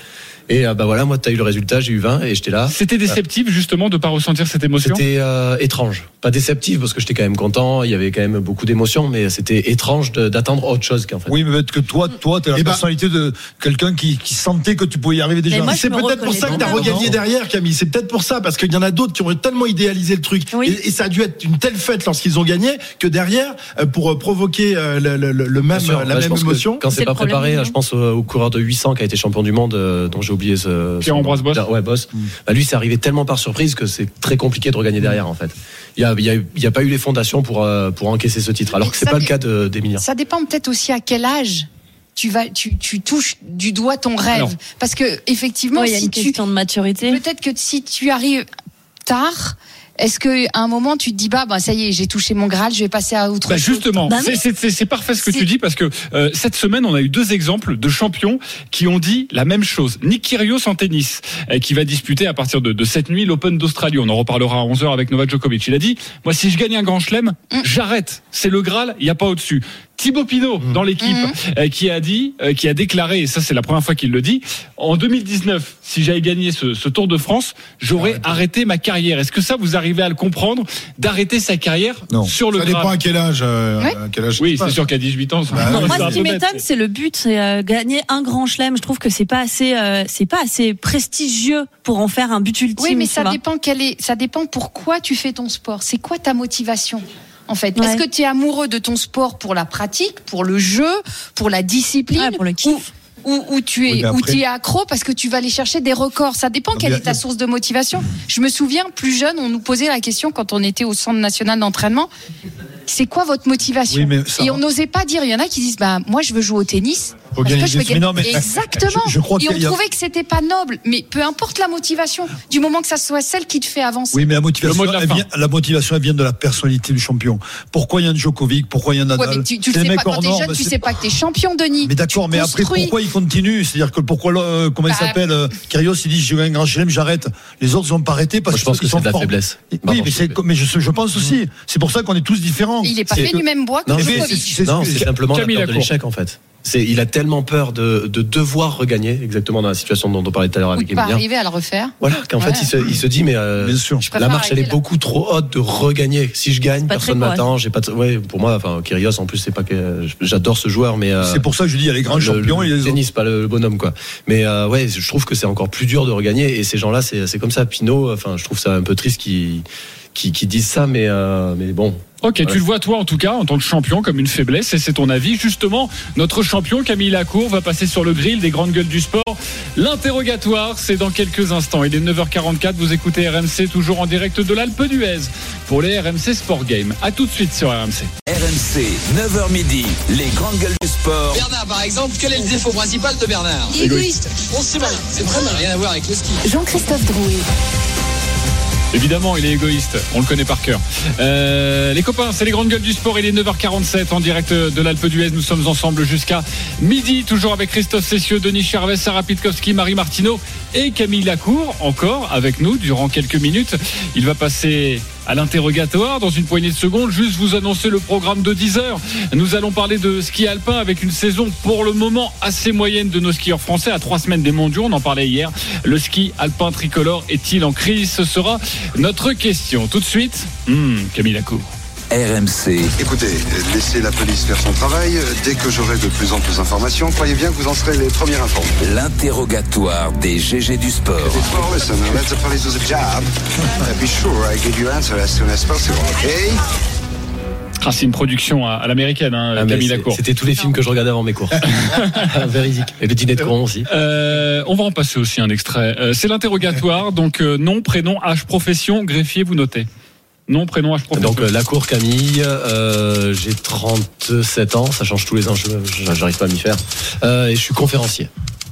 Et voilà, moi, t'as eu le résultat, j'ai eu 20 et j'étais là. C'était déceptif, justement, de pas ressentir cette émotion? C'était étrange. Pas déceptif, parce que j'étais quand même content, il y avait quand même beaucoup d'émotions, mais c'était étrange d'attendre autre chose qu'en fait. Oui, mais peut-être que toi, t'as la personnalité de quelqu'un qui sentait que tu pouvais y arriver déjà. C'est peut-être pour ça que t'as regagné derrière, Camille. C'est peut-être pour ça, parce qu'il y en a d'autres qui ont tellement idéalisé le truc. Oui. Et ça a dû être une telle fête lorsqu'ils ont gagné, que derrière, pour provoquer la même émotion. Quand c'est pas préparé, je pense au coureur de 800 qui a été champion du monde, dont j'ai oublié Pierre-Ambroise Boss. Ouais, Boss. Lui, c'est arrivé tellement par surprise que c'est très compliqué de regagner derrière, en fait. Il y a pas eu les fondations pour encaisser ce titre, alors que c'est pas le cas d'Emilien. Ça dépend peut-être aussi à quel âge tu touches du doigt ton rêve. Alors, parce que effectivement, il y a une question de maturité. Peut-être que si tu arrives tard, est-ce qu'à un moment tu te dis ça y est, j'ai touché mon Graal, je vais passer à autre chose? Justement, c'est parfait ce que tu dis, parce que cette semaine on a eu 2 exemples de champions qui ont dit la même chose. Nick Kyrgios en tennis, qui va disputer à partir de cette nuit l'Open d'Australie. On en reparlera à 11h avec Novak Djokovic. Il a dit, moi si je gagne un grand chelem, j'arrête. C'est le Graal, il n'y a pas au-dessus. Thibaut Pinot dans l'équipe qui a déclaré, et ça c'est la première fois qu'il le dit, en 2019, si j'avais gagné ce Tour de France, j'aurais arrêté ma carrière. Est-ce que ça, vous arrivez à le comprendre, d'arrêter sa carrière sur le Graal? Ça dépend à quel âge. Oui, c'est sûr qu'à 18 ans. Moi, ce qui m'étonne, c'est le but, c'est gagner un grand chelem. Je trouve que c'est pas assez prestigieux pour en faire un but ultime. Oui, mais ça dépend pourquoi tu fais ton sport. C'est quoi ta motivation? En fait, est-ce que tu es amoureux de ton sport pour la pratique, pour le jeu, pour la discipline, pour le kiff, ou tu es accro parce que tu vas aller chercher des records? Ça dépend quelle est ta source de motivation. Je me souviens, plus jeune, on nous posait la question quand on était au centre national d'entraînement. C'est quoi votre motivation? Et on n'osait pas dire. Il y en a qui disent moi je veux jouer au tennis. Exactement. Et on trouvait que c'était pas noble. Mais peu importe la motivation, du moment que ça soit celle qui te fait avancer. Oui, mais la motivation, elle vient de la personnalité du champion. Pourquoi il y a un Djokovic? Pourquoi il y a un Nadal? Mais tu le sais pas quand t'es jeune, tu sais pas que t'es champion, Denis. Mais d'accord, mais après pourquoi il continue? C'est-à-dire que pourquoi comment il s'appelle Kyrgios, il dit je gagne un grand chelem, j'arrête. Les autres n'ont pas arrêté parce je pense que c'est de la faiblesse. Oui, mais je pense aussi. C'est pour ça qu'on est tous différents. Il est pas fait du même bois que Djokovic. Non, c'est simplement la peur de l'échec en fait. Il a tellement peur de devoir regagner, exactement dans la situation dont on parlait tout à l'heure avec Emilien. Ou de pas arriver à le refaire. Voilà, qu'en fait il se dit mais la marche elle est beaucoup trop haute de regagner. Si je gagne, personne m'attend. J'ai pas. Pour moi, Kyrgios en plus c'est pas que j'adore ce joueur, mais c'est pour ça que je dis il y a les grands champions. Le tennis, pas le bonhomme quoi. Mais je trouve que c'est encore plus dur de regagner et ces gens-là c'est comme ça. Pinot, je trouve ça un peu triste qui disent ça, mais bon. Ok, tu le vois toi en tout cas en tant que champion comme une faiblesse et c'est ton avis. Justement, notre champion Camille Lacour va passer sur le grill des grandes gueules du sport. L'interrogatoire, c'est dans quelques instants. Il est 9h44, vous écoutez RMC toujours en direct de l'Alpe d'Huez pour les RMC Sport Games. A tout de suite sur RMC. RMC, 9h midi, les grandes gueules du sport. Bernard par exemple, quel est le défaut principal de Bernard? Égoïste. C'est vraiment rien à voir avec le ski. Jean-Christophe Drouet. Évidemment, il est égoïste. On le connaît par cœur. Les copains, c'est les grandes gueules du sport. Il est 9h47 en direct de l'Alpe d'Huez. Nous sommes ensemble jusqu'à midi, toujours avec Christophe Cessieux, Denis Charvet, Sarah Pitkowski, Marie Martineau et Camille Lacour, encore avec nous durant quelques minutes. Il va passer à l'interrogatoire dans une poignée de secondes. Juste vous annoncer le programme de 10h. Nous allons parler de ski alpin avec une saison pour le moment assez moyenne de nos skieurs français à 3 semaines des mondiaux. On en parlait hier. Le ski alpin tricolore est-il en crise? Ce sera notre question. Tout de suite, Camille Lacour. RMC. Écoutez, laissez la police faire son travail. Dès que j'aurai de plus en plus d'informations, croyez bien que vous en serez les premiers informés. L'interrogatoire des GG du sport. Listen, let the police do the job. Be sure I give you answer as soon as possible, okay? C'est une production à l'américaine, Camille Lacour. C'était tous les films que je regardais avant mes cours. Véridique. Et le dîner de con aussi. On va en passer aussi un extrait. C'est l'interrogatoire, donc nom, prénom, âge, profession, greffier, vous notez. Nom, prénom, âge, profession. Donc Lacour Camille, j'ai 37 ans, ça change tous les ans, j'arrive pas à m'y faire. Et je suis conférencier.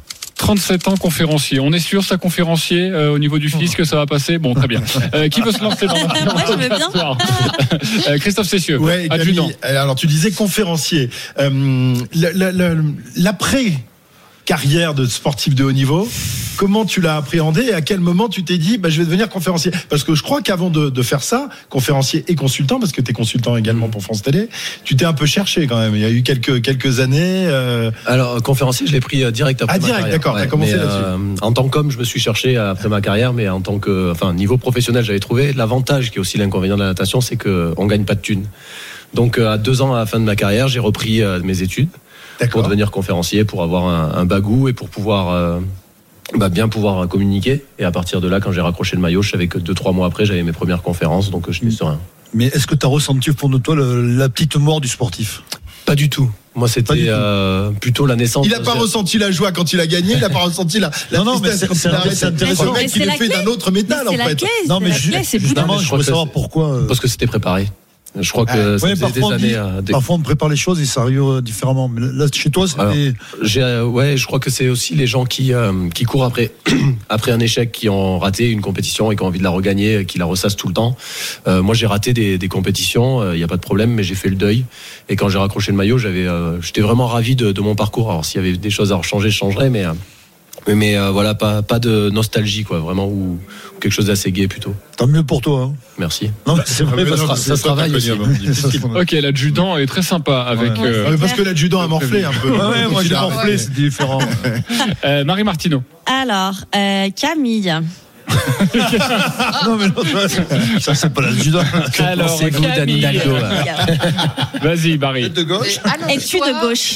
37 ans, conférencier. On est sûr, ça, conférencier, au niveau du fisc, que ça va passer? Bon, très bien. Qui veut se lancer dans l'interrogatoire? Christophe Cessieux, adjudant. Alors, tu disais conférencier. L'après carrière de sportif de haut niveau. Comment tu l'as appréhendé et à quel moment tu t'es dit je vais devenir conférencier? Parce que je crois qu'avant de faire ça, conférencier et consultant, parce que tu es consultant également pour France Télé, tu t'es un peu cherché quand même. Il y a eu quelques années. Alors conférencier, je l'ai pris direct après ma carrière. D'accord, t'as commencé là-dessus. En tant qu'homme, je me suis cherché après ma carrière, mais en tant que, niveau professionnel, j'avais trouvé. L'avantage qui est aussi l'inconvénient de la natation, c'est qu'on gagne pas de thunes. Donc à 2 ans à la fin de ma carrière, j'ai repris mes études pour devenir conférencier, pour avoir un bagou et pour pouvoir bien pouvoir communiquer. Et à partir de là, quand j'ai raccroché le maillot, je savais que 2-3 mois après, j'avais mes premières conférences, donc j'étais serein. Mais est-ce que tu as ressenti pour toi la petite mort du sportif? Pas du tout. Moi, c'était plutôt la naissance. Il n'a pas ressenti la joie quand il a gagné, il n'a pas ressenti la tristesse quand il a arrêté. C'est intéressant. Le mec, il est fait d'un autre métal, en fait. Non, mais justement, je voudrais savoir pourquoi. Parce que c'était préparé. Je crois que ça faisait des années. Parfois, on prépare les choses et ça arrive différemment. Mais là, chez toi, c'était. Je crois que c'est aussi les gens qui courent après un échec, qui ont raté une compétition et qui ont envie de la regagner, qui la ressassent tout le temps. Moi, j'ai raté des compétitions, il n'y a pas de problème, mais j'ai fait le deuil. Et quand j'ai raccroché le maillot, j'étais vraiment ravi de mon parcours. Alors, s'il y avait des choses à changer, je changerais, mais voilà, pas de nostalgie, quoi, vraiment, ou quelque chose d'assez gai plutôt. Tant mieux pour toi. Hein. Merci. Non, mais c'est vrai, ça se travaille aussi. Ok, l'adjudant est très sympa avec. Parce que l'adjudant a morflé un peu. Ouais, moi j'ai morflé, c'est différent. Marie Martineau. Alors, Camille. Non mais ça c'est pas l'adjudant. Alors Camille. Vas-y Marie. De gauche. Es-tu de gauche?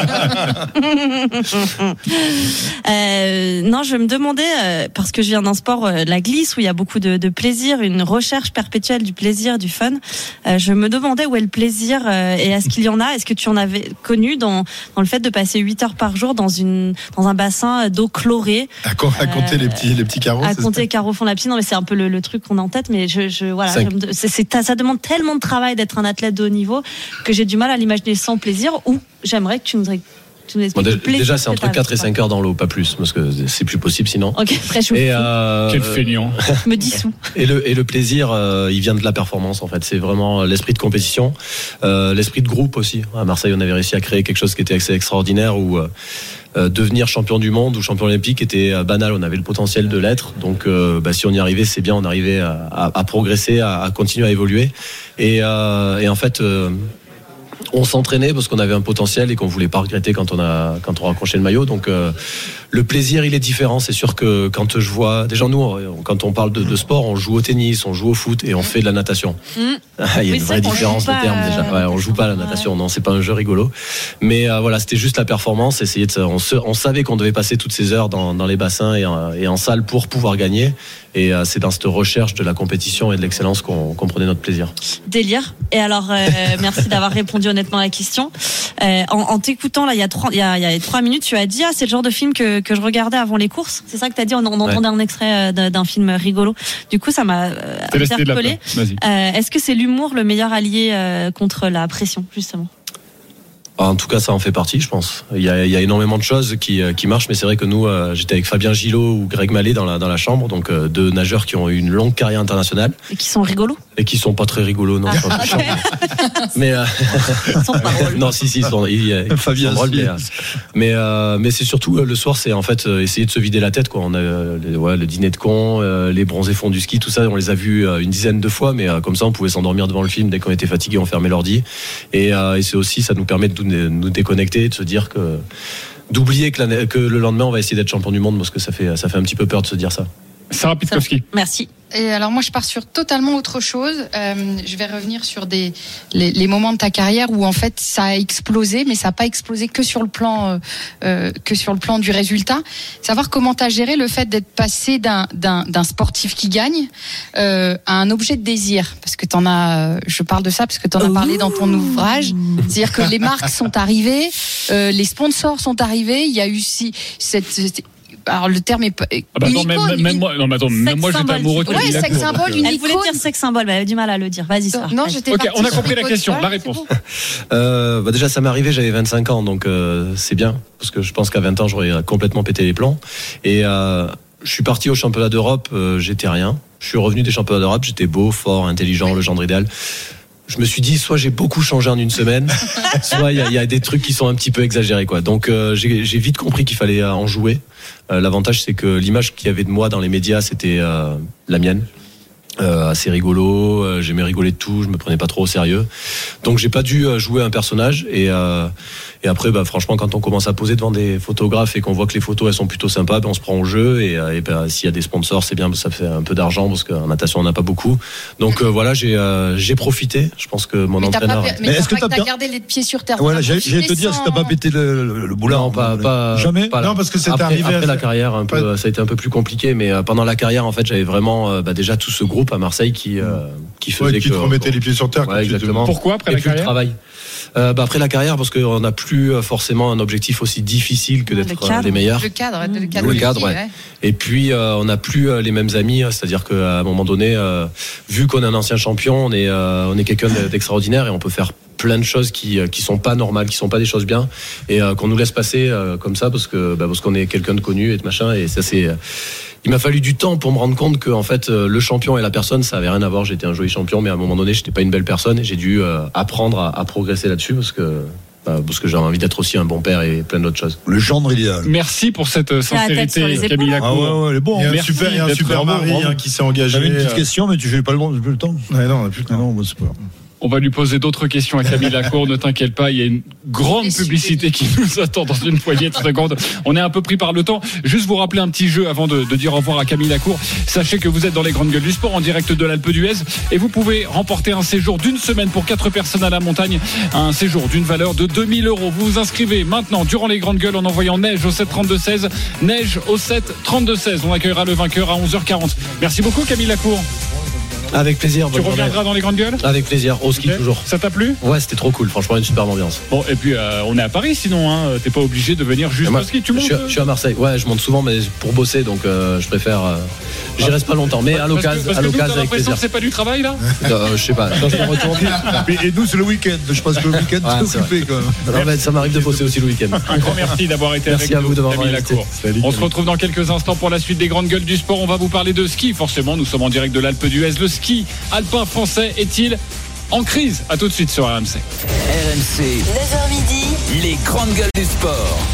Non, je me demandais, parce que je viens d'un sport, la glisse, où il y a beaucoup de plaisir, une recherche perpétuelle du plaisir, du fun. Je me demandais où est le plaisir et est-ce qu'il y en a? Est-ce que tu en avais connu dans le fait de passer 8 heures par jour dans un bassin d'eau chlorée? À compter les petits carreaux. À compter les carreaux au fond de la piscine. Non, mais c'est un peu le truc qu'on a en tête, mais ça demande tellement de travail d'être un athlète de haut niveau que j'ai du mal à l'imaginer sans plaisir, ou j'aimerais que tu nous expliques déjà, c'est entre 4 et 5 heures dans l'eau, pas plus, parce que c'est plus possible sinon. Ok, très chaud. Quel feignant. Je me dissous. Et le plaisir, il vient de la performance, en fait. C'est vraiment l'esprit de compétition, l'esprit de groupe aussi. À Marseille, on avait réussi à créer quelque chose qui était assez extraordinaire, où devenir champion du monde ou champion olympique était banal. On avait le potentiel de l'être. Donc, si on y arrivait, c'est bien. On arrivait à progresser, à continuer à évoluer. Et en fait, on s'entraînait parce qu'on avait un potentiel et qu'on voulait pas regretter quand on raccrochait le maillot. Donc le plaisir, il est différent. C'est sûr que quand je vois, déjà nous, quand on parle de sport, on joue au tennis, on joue au foot et on fait de la natation. Il y a une vraie différence de terme déjà. Ouais, on joue pas à la natation, non, c'est pas un jeu rigolo. Mais voilà, c'était juste la performance. On savait qu'on devait passer toutes ces heures dans les bassins et en salle pour pouvoir gagner. Et c'est dans cette recherche de la compétition et de l'excellence qu'on prenait notre plaisir. Délire. Et alors, merci d'avoir répondu honnêtement à la question. En t'écoutant, là, il y a 3 minutes, tu as dit, c'est le genre de film que je regardais avant les courses. C'est ça que tu as dit? On entendait un extrait d'un film rigolo. Du coup, ça m'a interpellé. Est-ce que c'est l'humour le meilleur allié contre la pression, justement? En tout cas, ça en fait partie, je pense. Il y a énormément de choses qui marchent, mais c'est vrai que nous, j'étais avec Fabien Gillot ou Greg Mallet dans la chambre, donc deux nageurs qui ont eu une longue carrière internationale. Et qui sont rigolos? Et qui sont pas très rigolos, non. Mais ils sont pas drôles. Non, si, ils sont drôles, mais c'est surtout le soir, c'est en fait essayer de se vider la tête, quoi. On a le dîner de con, les bronzés fonds du ski, tout ça, on les a vus une dizaine de fois, mais comme ça, on pouvait s'endormir devant le film dès qu'on était fatigué, on fermait l'ordi, et c'est aussi, ça nous permet de nous déconnecter, de se dire d'oublier que le lendemain on va essayer d'être champion du monde, parce que ça fait un petit peu peur de se dire ça. Sarah Pitkowski. Merci. Et alors moi je pars sur totalement autre chose. Je vais revenir sur les moments de ta carrière où en fait ça a explosé, mais ça n'a pas explosé que sur le plan du résultat. Savoir comment tu as géré le fait d'être passé d'un sportif qui gagne à un objet de désir, parce que je parle de ça parce que tu en as parlé dans ton ouvrage. C'est-à-dire que les marques sont arrivées, les sponsors sont arrivés, il y a eu alors le terme est même moi j'étais amoureux de Camille Lacour. Sex symbole, une elle voulait dire sex symbole, mais elle avait du mal à le dire. Vas-y, ça. Non, j'étais on a compris la question, la réponse. Déjà ça m'est arrivé, j'avais 25 ans, donc c'est bien, parce que je pense qu'à 20 ans j'aurais complètement pété les plombs. Et je suis parti au championnat d'Europe, j'étais rien. Je suis revenu des championnats d'Europe, j'étais beau, fort, intelligent, le gendre idéal. je me suis dit, soit j'ai beaucoup changé en une semaine, soit il y a des trucs qui sont un petit peu exagérés, quoi. Donc j'ai vite compris qu'il fallait en jouer. L'avantage, c'est que l'image qu'il y avait de moi dans les médias, c'était la mienne. Assez rigolo, j'aimais rigoler de tout, je me prenais pas trop au sérieux. Donc j'ai pas dû jouer un personnage et après franchement quand on commence à poser devant des photographes et qu'on voit que les photos elles sont plutôt sympas, on se prend au jeu et s'il y a des sponsors, c'est bien, ça fait un peu d'argent parce qu'en natation on n'a pas beaucoup. Donc voilà, j'ai profité, je pense que mon entraîneur. Mais est-ce que t'as gardé les pieds sur terre? Voilà, j'allais te dire si t'as pas pété le boulard. Non, pas jamais. Pas non, parce que c'était après arrivé la carrière un peu, ça a été un peu plus compliqué, mais pendant la carrière en fait, j'avais vraiment déjà tout ce groupe à Marseille qui faisait qui te remettait les pieds sur terre. Ouais, exactement. Pourquoi après la carrière? Le travail. Après la carrière, parce qu'on n'a plus forcément un objectif aussi difficile que d'être les meilleurs. Le cadre, ouais. Et puis on n'a plus les mêmes amis, c'est-à-dire qu'à un moment donné, vu qu'on est un ancien champion, on est quelqu'un d'extraordinaire et on peut faire plein de choses qui sont pas normales, qui sont pas des choses bien, et qu'on nous laisse passer comme ça parce qu'on est quelqu'un de connu et de machin. Et ça c'est. Il m'a fallu du temps pour me rendre compte que en fait le champion et la personne ça avait rien à voir. J'étais un joli champion, mais à un moment donné j'étais pas une belle personne et j'ai dû apprendre à progresser là-dessus parce que j'avais envie d'être aussi un bon père et plein d'autres choses. Le gendre idéal. Merci pour cette sincérité, Camille Lacour. Elle est bon. Il y a un super mari qui s'est engagé. J'avais une petite question, mais tu fais pas le temps. Ouais, non, on a plus le temps. Non, c'est pas. On va lui poser d'autres questions à Camille Lacour, ne t'inquiète pas, il y a une grande publicité qui nous attend dans une poignée de secondes. On est un peu pris par le temps. Juste vous rappeler un petit jeu avant de dire au revoir à Camille Lacour. Sachez que vous êtes dans les grandes gueules du sport en direct de l'Alpe d'Huez et vous pouvez remporter un séjour d'une semaine pour 4 personnes à la montagne, un séjour d'une valeur de 2000 €. Vous vous inscrivez maintenant durant les grandes gueules en envoyant neige au 7 32 16, neige au 7 32 16. On accueillera le vainqueur à 11h40. Merci beaucoup Camille Lacour. Avec plaisir. Tu reviendras dans les grandes gueules? Avec plaisir, au ski toujours. Ça t'a plu? Ouais, c'était trop cool, franchement, une superbe ambiance. Bon, et puis on est à Paris sinon, t'es pas obligé de venir juste au ski. Tu montes? Je suis à Marseille, ouais, je monte souvent, mais pour bosser, donc je préfère. J'y reste pas longtemps, mais à l'occasion, avec plaisir. Que c'est pas du travail là? Je sais pas, quand je me retourne. Et nous, c'est le week-end. Je pense que le week-end, tu es occupé quand même. Non, mais ça m'arrive de bosser aussi le week-end. Un grand merci d'avoir été avec nous. Merci à vous d'avoir été. On se retrouve dans quelques instants pour la suite des grandes gueules du sport. On va vous parler de ski, forcément. Nous sommes en direct de l'Alpe d'Huez. Le ski alpin français est-il en crise? À tout de suite sur RMC. RMC, 9h midi, les grandes gueules du sport.